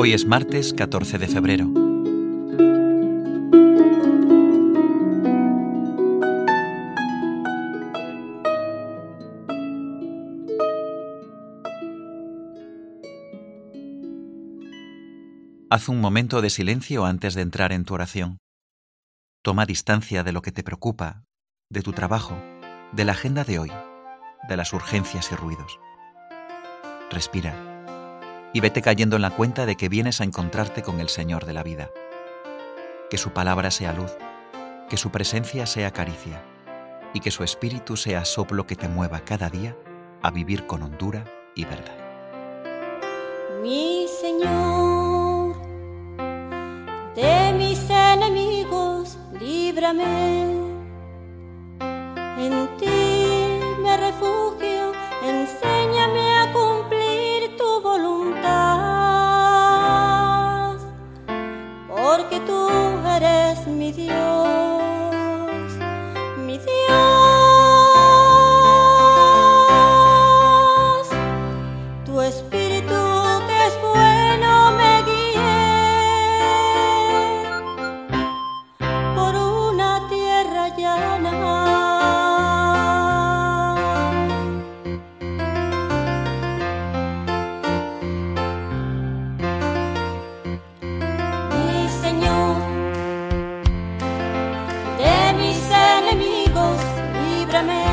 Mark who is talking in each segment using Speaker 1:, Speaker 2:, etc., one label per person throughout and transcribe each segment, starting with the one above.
Speaker 1: Hoy es martes 14 de febrero. Haz un momento de silencio antes de entrar en tu oración. Toma distancia de lo que te preocupa, de tu trabajo, de la agenda de hoy, de las urgencias y ruidos. Respira y vete cayendo en la cuenta de que vienes a encontrarte con el Señor de la vida. Que su palabra sea luz, que su presencia sea caricia y que su espíritu sea soplo que te mueva cada día a vivir con hondura y verdad.
Speaker 2: Mi Señor, de mis enemigos, líbrame. En ti me refugio, enséñame a cumplir tu voluntad, porque tú eres mi Dios, mi Dios. Tu espíritu que es bueno me guíe por una tierra llana. Mi Señor, de mis enemigos, líbrame.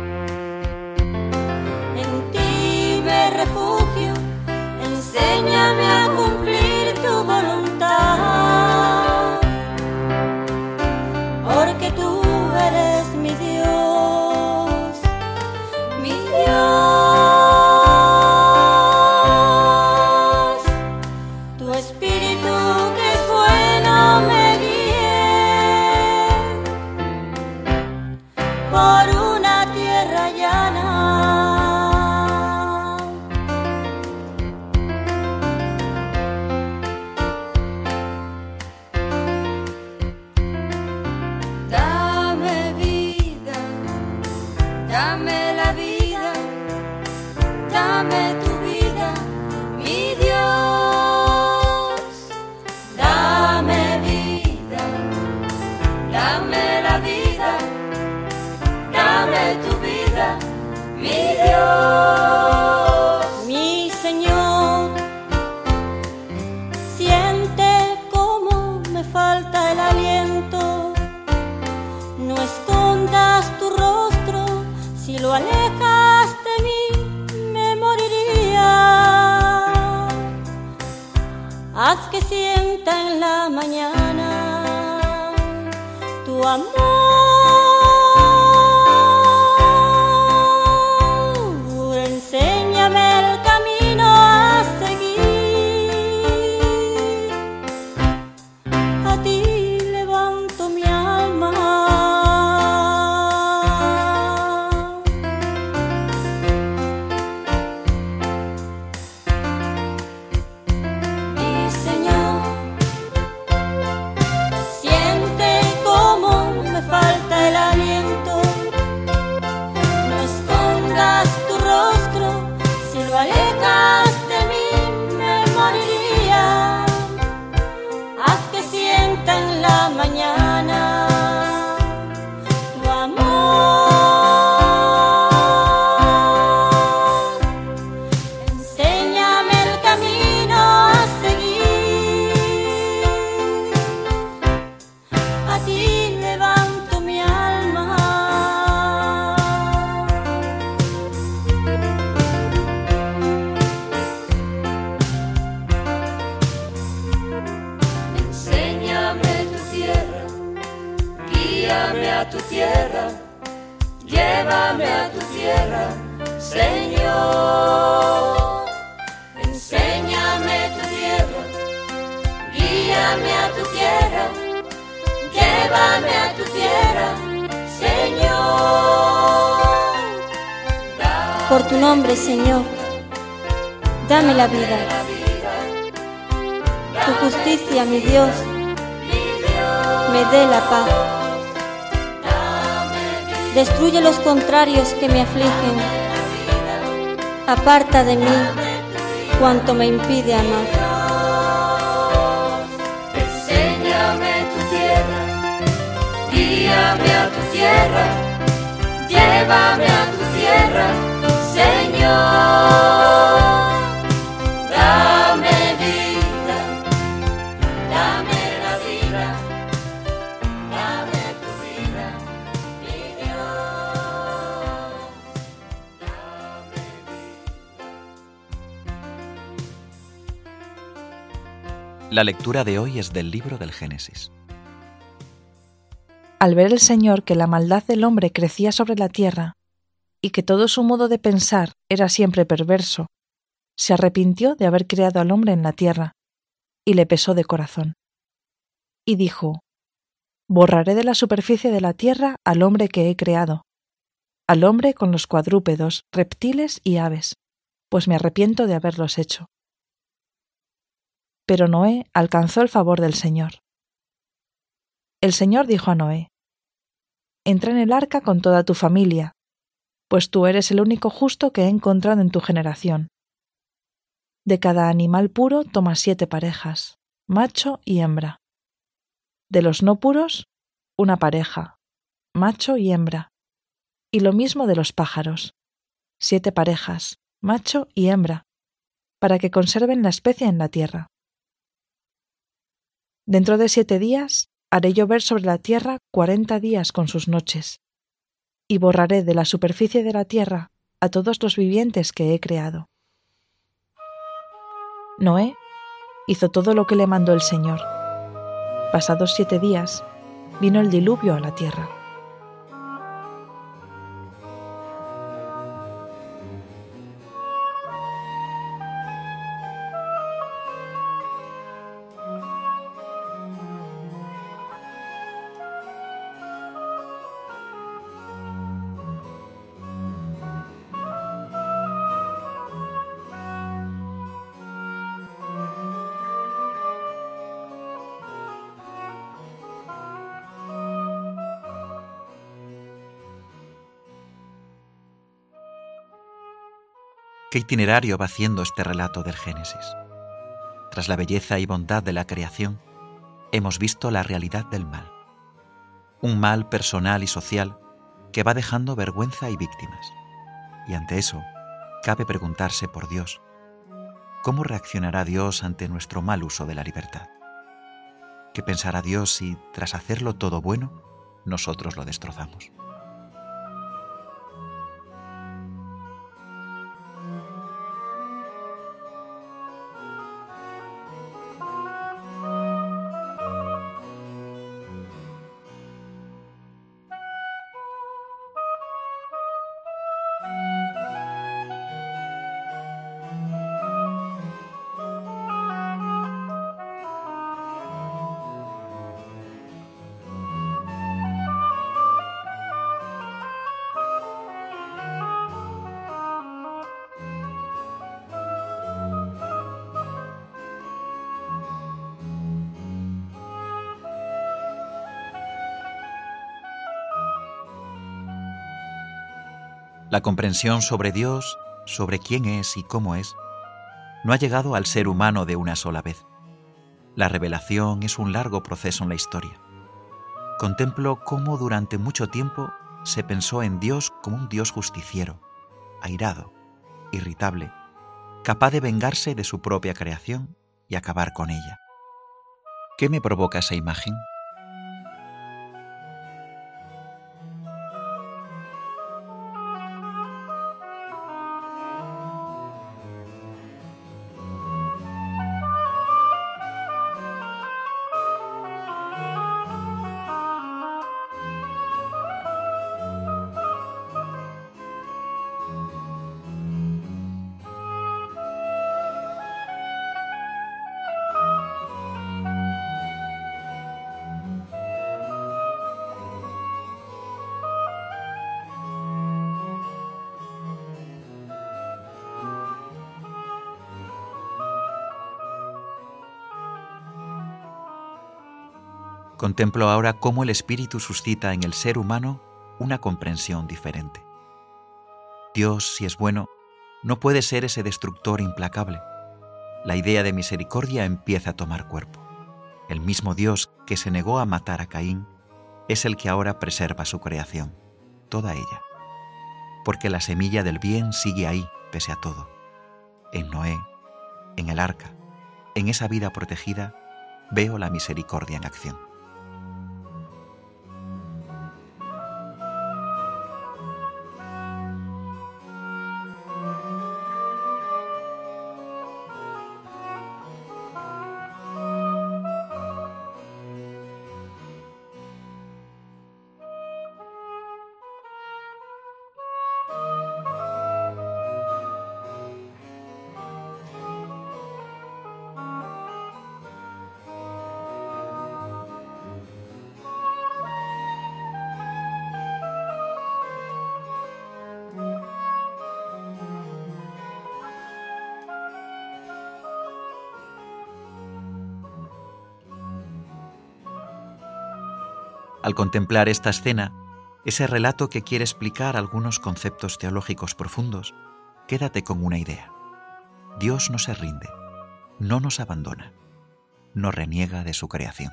Speaker 2: En ti me refugio, enséñame a cumplir tu voluntad, porque tú eres mi Dios, mi Dios. Tu espíritu que es bueno me guíe por una tierra llana. Dame vida, dame la vida, dame tu vida, mi Dios. Dame vida, dame la vida, dame tu vida, mi Dios. Mi Señor, siente cómo me falta el aliento. No escondas tu rostro, si lo alejas de mí me moriría. Haz que sienta en la mañana tu amor. Enséñame el camino a seguir. A ti levanto mi alma. Mi Señor, siente cómo me falta el aliento. No escondas tu rostro, si lo alejas de mí me moriría. Haz que sienta en la mañana tu amor. Enséñame el camino a seguir. A ti levanto mi alma. Enséñame tu tierra, guíame a tu tierra, llévame a tu tierra, Señor. Enséñame tu tierra, guíame a tu tierra, llévame a tu tierra, Señor. Por tu nombre, Señor, dame la vida. Tu justicia, mi Dios, me dé la paz. Destruye los contrarios que me afligen. Aparta de mí cuanto me impide amar. Llévame a tu tierra, llévame a tu tierra, Señor. Dame vida, dame la vida, dame tu vida, mi Dios. Dame vida.
Speaker 1: La lectura de hoy es del libro del Génesis.
Speaker 3: Al ver el Señor que la maldad del hombre crecía sobre la tierra y que todo su modo de pensar era siempre perverso, se arrepintió de haber creado al hombre en la tierra y le pesó de corazón. Y dijo: borraré de la superficie de la tierra al hombre que he creado, al hombre con los cuadrúpedos, reptiles y aves, pues me arrepiento de haberlos hecho. Pero Noé alcanzó el favor del Señor. El Señor dijo a Noé: entra en el arca con toda tu familia, pues tú eres el único justo que he encontrado en tu generación. De cada animal puro toma 7 parejas, macho y hembra. De los no puros, 1 pareja, macho y hembra. Y lo mismo de los pájaros, 7 parejas, macho y hembra, para que conserven la especie en la tierra. Dentro de 7 días haré llover sobre la tierra 40 días con sus noches, y borraré de la superficie de la tierra a todos los vivientes que he creado. Noé hizo todo lo que le mandó el Señor. Pasados 7 días, vino el diluvio a la tierra.
Speaker 1: ¿Qué itinerario va haciendo este relato del Génesis? Tras la belleza y bondad de la creación, hemos visto la realidad del mal. Un mal personal y social que va dejando vergüenza y víctimas. Y ante eso, cabe preguntarse por Dios. ¿Cómo reaccionará Dios ante nuestro mal uso de la libertad? ¿Qué pensará Dios si, tras hacerlo todo bueno, nosotros lo destrozamos? La comprensión sobre Dios, sobre quién es y cómo es, no ha llegado al ser humano de una sola vez. La revelación es un largo proceso en la historia. Contemplo cómo durante mucho tiempo se pensó en Dios como un Dios justiciero, airado, irritable, capaz de vengarse de su propia creación y acabar con ella. ¿Qué me provoca esa imagen? Contemplo ahora cómo el Espíritu suscita en el ser humano una comprensión diferente. Dios, si es bueno, no puede ser ese destructor implacable. La idea de misericordia empieza a tomar cuerpo. El mismo Dios que se negó a matar a Caín es el que ahora preserva su creación, toda ella. Porque la semilla del bien sigue ahí, pese a todo. En Noé, en el arca, en esa vida protegida, veo la misericordia en acción. Al contemplar esta escena, ese relato que quiere explicar algunos conceptos teológicos profundos, quédate con una idea. Dios no se rinde, no nos abandona, no reniega de su creación.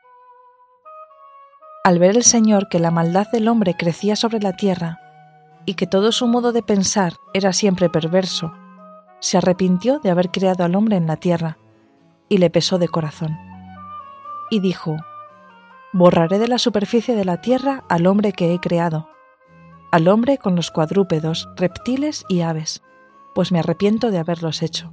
Speaker 3: Al ver el Señor que la maldad del hombre crecía sobre la tierra y que todo su modo de pensar era siempre perverso, se arrepintió de haber creado al hombre en la tierra y le pesó de corazón. Y dijo: borraré de la superficie de la tierra al hombre que he creado, al hombre con los cuadrúpedos, reptiles y aves, pues me arrepiento de haberlos hecho.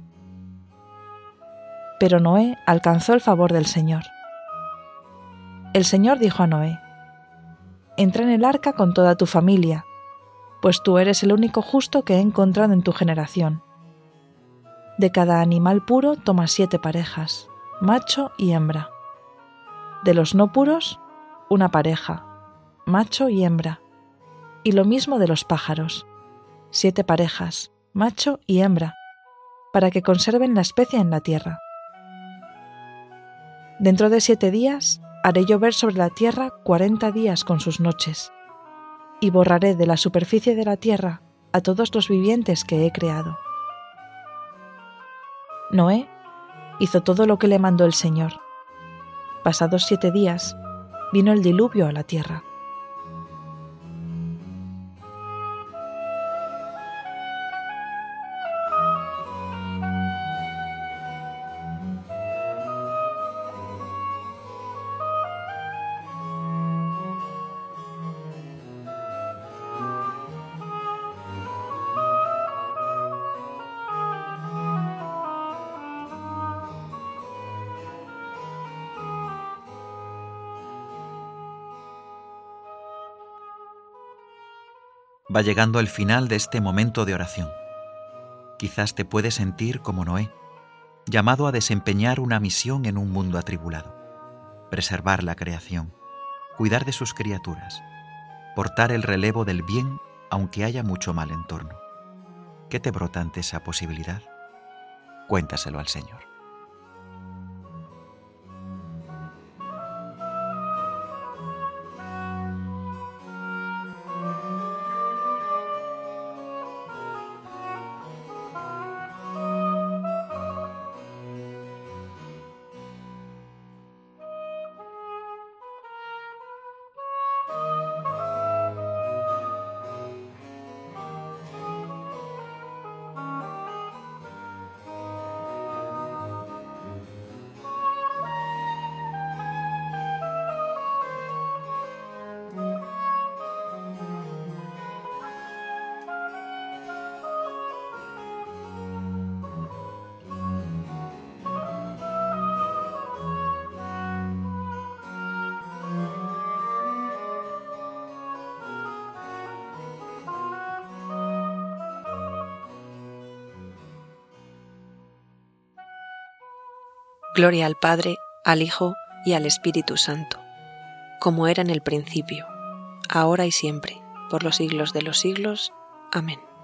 Speaker 3: Pero Noé alcanzó el favor del Señor. El Señor dijo a Noé: entra en el arca con toda tu familia, pues tú eres el único justo que he encontrado en tu generación. De cada animal puro toma 7 parejas, macho y hembra. De los no puros, 1 pareja, macho y hembra. Y lo mismo de los pájaros, 7 parejas, macho y hembra, para que conserven la especie en la tierra. Dentro de 7 días haré llover sobre la tierra 40 días con sus noches, y borraré de la superficie de la tierra a todos los vivientes que he creado. Noé hizo todo lo que le mandó el Señor. Pasados 7 días, vino el diluvio a la tierra.
Speaker 1: Va llegando el final de este momento de oración. Quizás te puedes sentir como Noé, llamado a desempeñar una misión en un mundo atribulado: preservar la creación, cuidar de sus criaturas, portar el relevo del bien aunque haya mucho mal en torno. ¿Qué te brota ante esa posibilidad? Cuéntaselo al Señor.
Speaker 4: Gloria al Padre, al Hijo y al Espíritu Santo, como era en el principio, ahora y siempre, por los siglos de los siglos. Amén.